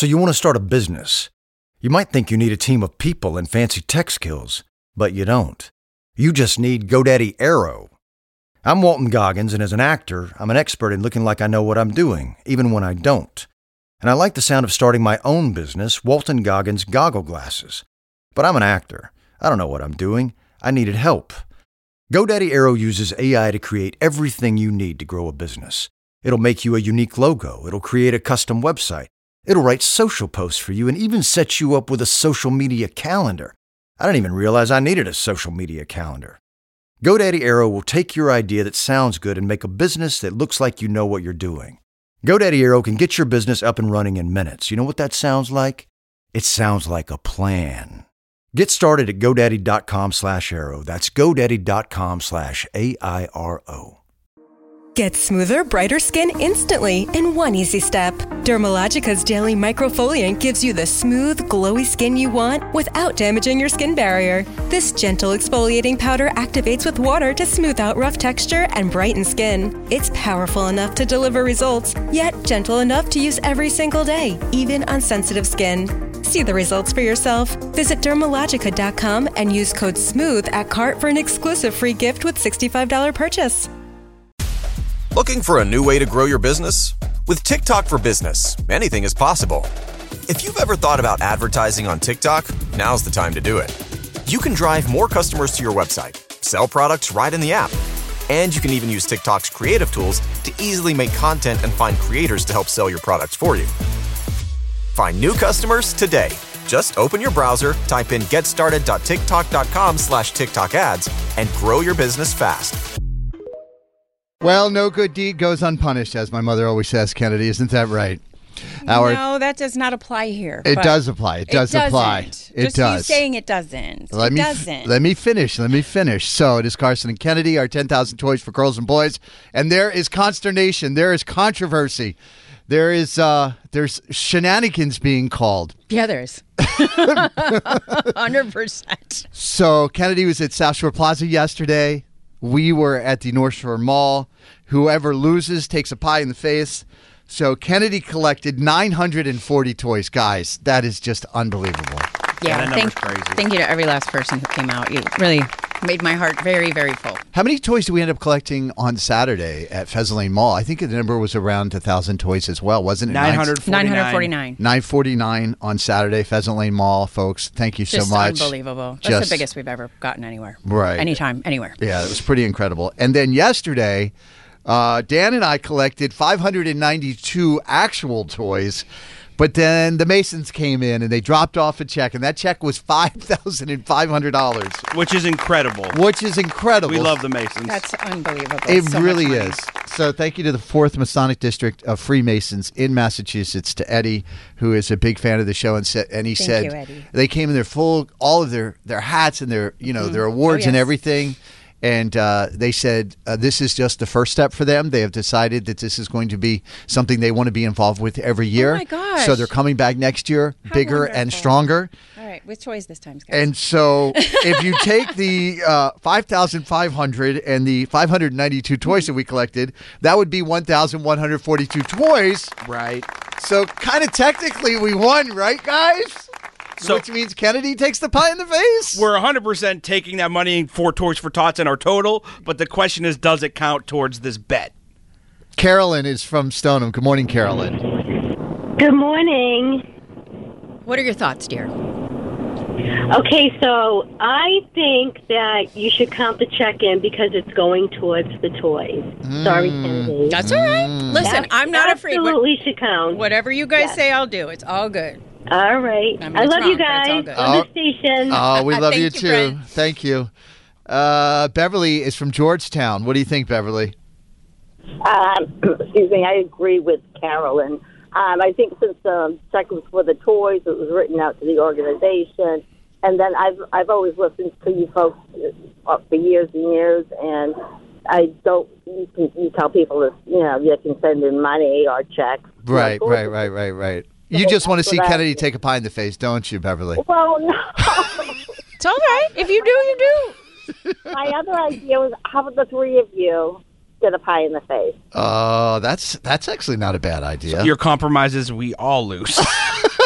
So you want to start a business. You might think you need a team of people and fancy tech skills, but you don't. You just need GoDaddy Aero. I'm Walton Goggins, and as an actor, I'm an expert in looking like I know what I'm doing, even when I don't. And I like the sound of starting my own business, Walton Goggins Goggle Glasses. But I'm an actor. I don't know what I'm doing. I needed help. GoDaddy Aero uses AI to create everything you need to grow a business. It'll make you a unique logo. It'll create a custom website. It'll write social posts for you and even set you up with a social media calendar. I didn't even realize I needed a social media calendar. GoDaddy Aero will take your idea that sounds good and make a business that looks like you know what you're doing. GoDaddy Aero can get your business up and running in minutes. You know what that sounds like? It sounds like a plan. Get started at GoDaddy.com/Aero. That's GoDaddy.com/AIRO. Get smoother, brighter skin instantly in one easy step. Dermalogica's daily microfoliant gives you the smooth, glowy skin you want without damaging your skin barrier. This gentle exfoliating powder activates with water to smooth out rough texture and brighten skin. It's powerful enough to deliver results, yet gentle enough to use every single day, even on sensitive skin. See the results for yourself. Visit Dermalogica.com and use code SMOOTH at cart for an exclusive free gift with $65 purchase. Looking for a new way to grow your business? With TikTok for Business, anything is possible. If you've ever thought about advertising on TikTok, now's the time to do it. You can drive more customers to your website, sell products right in the app, and you can even use TikTok's creative tools to easily make content and find creators to help sell your products for you. Find new customers today. Just open your browser, type in getstarted.tiktok.com/TikTok ads, and grow your business fast. Well, no good deed goes unpunished, as my mother always says, Kennedy. Isn't that right? No, that does not apply here. It does apply. It does apply. It Just does. you saying it doesn't. Let me finish. So it is Carson and Kennedy, our 10,000 toys for girls and boys. And there is consternation. There is controversy. There's shenanigans being called. Yeah, there is. 100%. So Kennedy was at South Shore Plaza yesterday. We were at the North Shore Mall. Whoever loses takes a pie in the face. So Kennedy collected 940 toys. Guys, that is just unbelievable. Yeah, thank you to every last person who came out. You really made my heart very, very full. How many toys did we end up collecting on Saturday at Pheasant Lane Mall? I think the number was around 1,000 toys as well, wasn't it? 949. 949 on Saturday, Pheasant Lane Mall, folks. Thank you so much. Just unbelievable. That's the biggest we've ever gotten anywhere. Right. Anytime, anywhere. Yeah, it was pretty incredible. And then yesterday, Dan and I collected 592 actual toys. But then the Masons came in and they dropped off a check, and that check was $5,500. Which is incredible. We love the Masons. That's unbelievable. It really is. So thank you to the 4th Masonic District of Freemasons in Massachusetts, to Eddie, who is a big fan of the show, and said Thank you, Eddie. they came in their full, all of their hats and their their awards and everything. And they said this is just the first step for them. They have decided that this is going to be something they want to be involved with every year. Oh, my gosh. So they're coming back next year, bigger wonderful. and stronger. All right, with toys this time, guys. And so if you take the 5,500 and the 592 toys that we collected, that would be 1,142 toys. Right. So kind of technically we won, right, guys? Which means Kennedy takes the pie in the face. We're 100% taking that money for Toys for Tots in our total, but the question is, does it count towards this bet? Carolyn is from Stoneham. Good morning, Carolyn. Good morning. What are your thoughts, dear? Okay, so I think that you should count the check in because it's going towards the toys. Sorry, Kennedy. That's all right. Listen, I'm not afraid. Absolutely should count. Whatever you guys say, I'll do. It's all good. All right. I love you guys. Love the station. Oh, we love you Thank you, too. friend. Thank you. Beverly is from Georgetown. What do you think, Beverly? Excuse me. I agree with Carolyn. I think since the check was for the toys, it was written out to the organization. And then I've always listened to you folks for years and years, and I don't. You tell people that you can send in money or checks. Right. You just want to see Kennedy take a pie in the face, don't you, Beverly? Well, no. It's all right. If you do, you do. My other idea was how about the three of you get a pie in the face? Oh, that's actually not a bad idea. So your compromise is we all lose.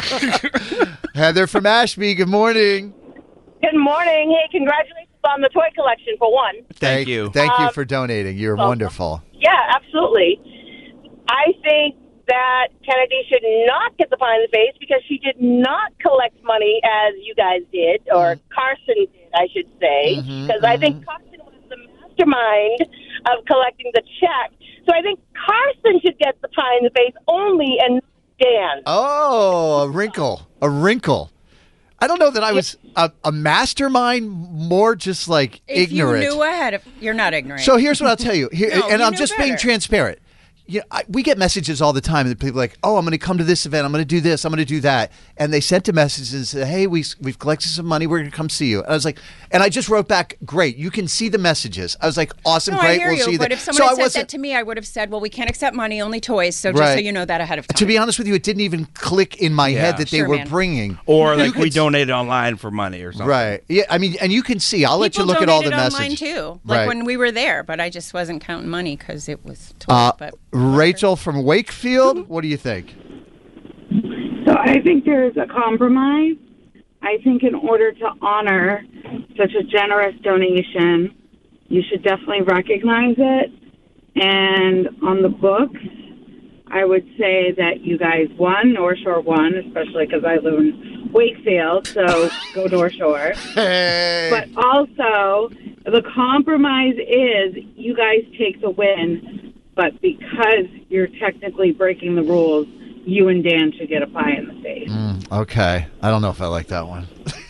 Heather from Ashby, good morning. Good morning. Hey, congratulations on the toy collection for one. Thank you. Thank you for donating. You're wonderful. Yeah, absolutely. I think that Kennedy should not get the pie in the face because she did not collect money as you guys did, or Carson did, I should say, because I think Carson was the mastermind of collecting the check. So I think Carson should get the pie in the face only, and not Dan. Oh, a wrinkle. I don't know that I was a mastermind, more just like If ignorant. you knew ahead of, you're not ignorant. So here's what I'll tell you. No, and you I'm knew just being better. transparent. We get messages all the time that people are like, oh, I'm going to come to this event. I'm going to do this. I'm going to do that. And they sent a message and said, hey, we've collected some money. We're going to come see you. And I was like, and I just wrote back, great. You can see the messages. I was like, awesome, No, great. I hear We'll you, see but that. if someone had said that to me, I would have said, well, we can't accept money, only toys. So just so you know that ahead of time. To be honest with you, it didn't even click in my head that they Sure, were man. bringing. Or like we donated online for money or something. Right. Yeah. I mean, and you can see. I'll let you look at all the donated messages. online too, like Right. when we were there, but I just wasn't counting money because it was toys. But Rachel from Wakefield, what do you think? So I think there is a compromise. I think in order to honor such a generous donation, you should definitely recognize it. And on the books, I would say that you guys won, North Shore won, especially because I live in Wakefield, so go North Shore. Hey. But also, the compromise is you guys take the win, but because you're technically breaking the rules, you and Dan should get a pie in the face. Okay. I don't know if I like that one.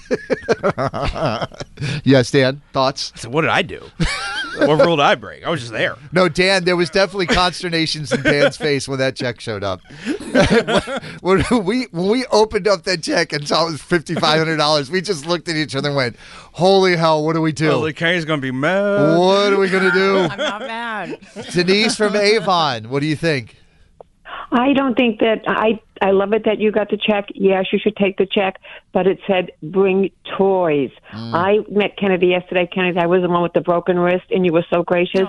Yes, Dan, thoughts? So what did I do? What rule did I break? I was just there. No, Dan, there was definitely consternations in Dan's face when that check showed up. when we opened up that check and saw it was $5,500, we just looked at each other and went, holy hell, what do we do? Holy Kenny's going to be mad. What are we going to do? I'm not mad. Denise from Avon, what do you think? I don't think that I love it that you got the check. Yes, you should take the check, but it said bring toys. I met Kennedy yesterday. Kennedy, I was the one with the broken wrist, and you were so gracious.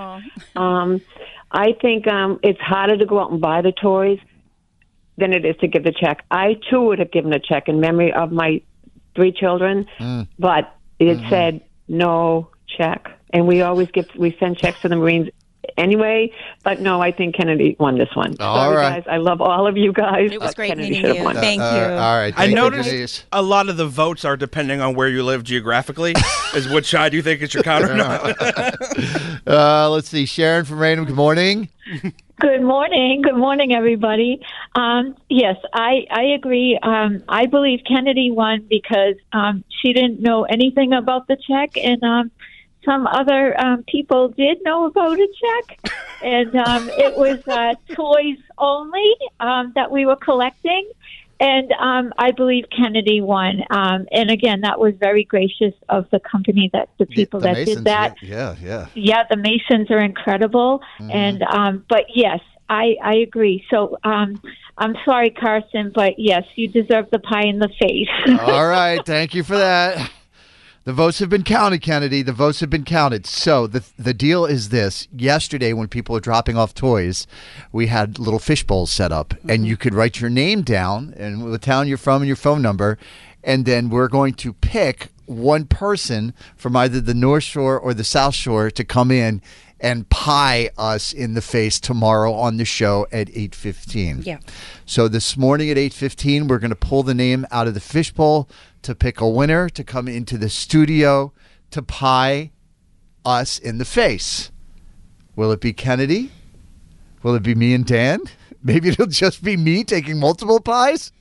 I think it's harder to go out and buy the toys than it is to give the check. I too would have given a check in memory of my 3 children, but it said no check, and we send checks to the Marines anyway, but no, I think Kennedy won this one. Sorry, guys. I love all of you guys. It was great Kennedy meeting should have you. won. Thank you. All right. I thank you, noticed Denise. a lot of the votes are depending on where you live geographically, is which side you think is your count or not. Let's see. Sharon from Raynham, good morning. Good morning. Good morning, everybody. Yes, I agree. I believe Kennedy won because she didn't know anything about the check, and some other people did know about a check, and it was toys only that we were collecting. And I believe Kennedy won. And again, that was very gracious of the company, that the people The that Masons, did that. Yeah. Yeah, the Masons are incredible. And but yes, I agree. So I'm sorry, Carson, but yes, you deserve the pie in the face. All right. Thank you for that. The votes have been counted, Kennedy. The votes have been counted. So the deal is this. Yesterday, when people were dropping off toys, we had little fish bowls set up, and you could write your name down and the town you're from and your phone number, and then we're going to pick one person from either the North Shore or the South Shore to come in and pie us in the face tomorrow on the show at 8:15. Yeah. So this morning at 8:15, we're going to pull the name out of the fishbowl to pick a winner to come into the studio to pie us in the face. Will it be Kennedy? Will it be me and Dan? Maybe it'll just be me taking multiple pies?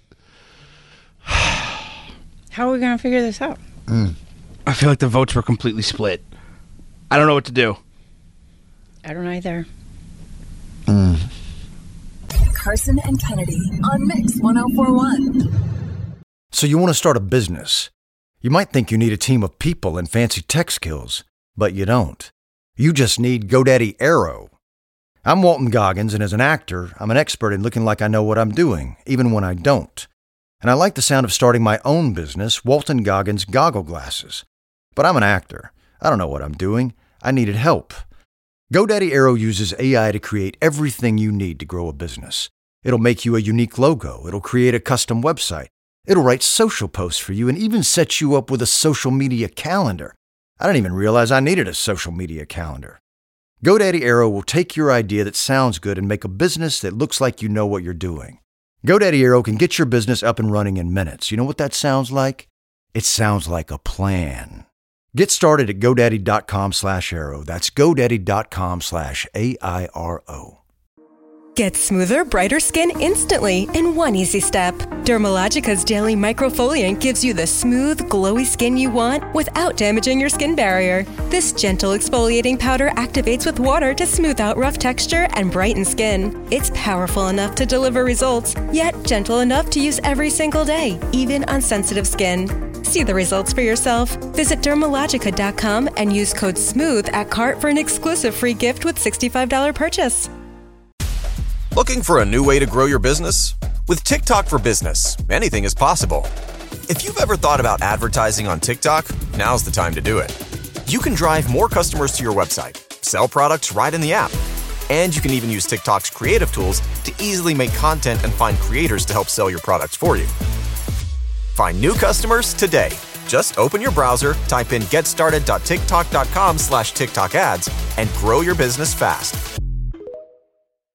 How are we going to figure this out? I feel like the votes were completely split. I don't know what to do. I don't either. Carson and Kennedy on Mix 1041. So you want to start a business. You might think you need a team of people and fancy tech skills, but you don't. You just need GoDaddy Aero. I'm Walton Goggins, and as an actor, I'm an expert in looking like I know what I'm doing, even when I don't. And I like the sound of starting my own business, Walton Goggins Goggle Glasses. But I'm an actor. I don't know what I'm doing. I needed help. GoDaddy Aero uses AI to create everything you need to grow a business. It'll make you a unique logo. It'll create a custom website. It'll write social posts for you and even set you up with a social media calendar. I didn't even realize I needed a social media calendar. GoDaddy Aero will take your idea that sounds good and make a business that looks like you know what you're doing. GoDaddy Aero can get your business up and running in minutes. You know what that sounds like? It sounds like a plan. Get started at GoDaddy.com/Aero. That's GoDaddy.com/AIRO. Get smoother, brighter skin instantly in one easy step. Dermalogica's Daily Microfoliant gives you the smooth, glowy skin you want without damaging your skin barrier. This gentle exfoliating powder activates with water to smooth out rough texture and brighten skin. It's powerful enough to deliver results, yet gentle enough to use every single day, even on sensitive skin. See the results for yourself. Visit Dermalogica.com and use code SMOOTH at cart for an exclusive free gift with $65 purchase. Looking for a new way to grow your business? With TikTok for Business, anything is possible. If you've ever thought about advertising on TikTok, now's the time to do it. You can drive more customers to your website, sell products right in the app, and you can even use TikTok's creative tools to easily make content and find creators to help sell your products for you. Find new customers today. Just open your browser, type in getstarted.tiktok.com/TikTok ads, and grow your business fast.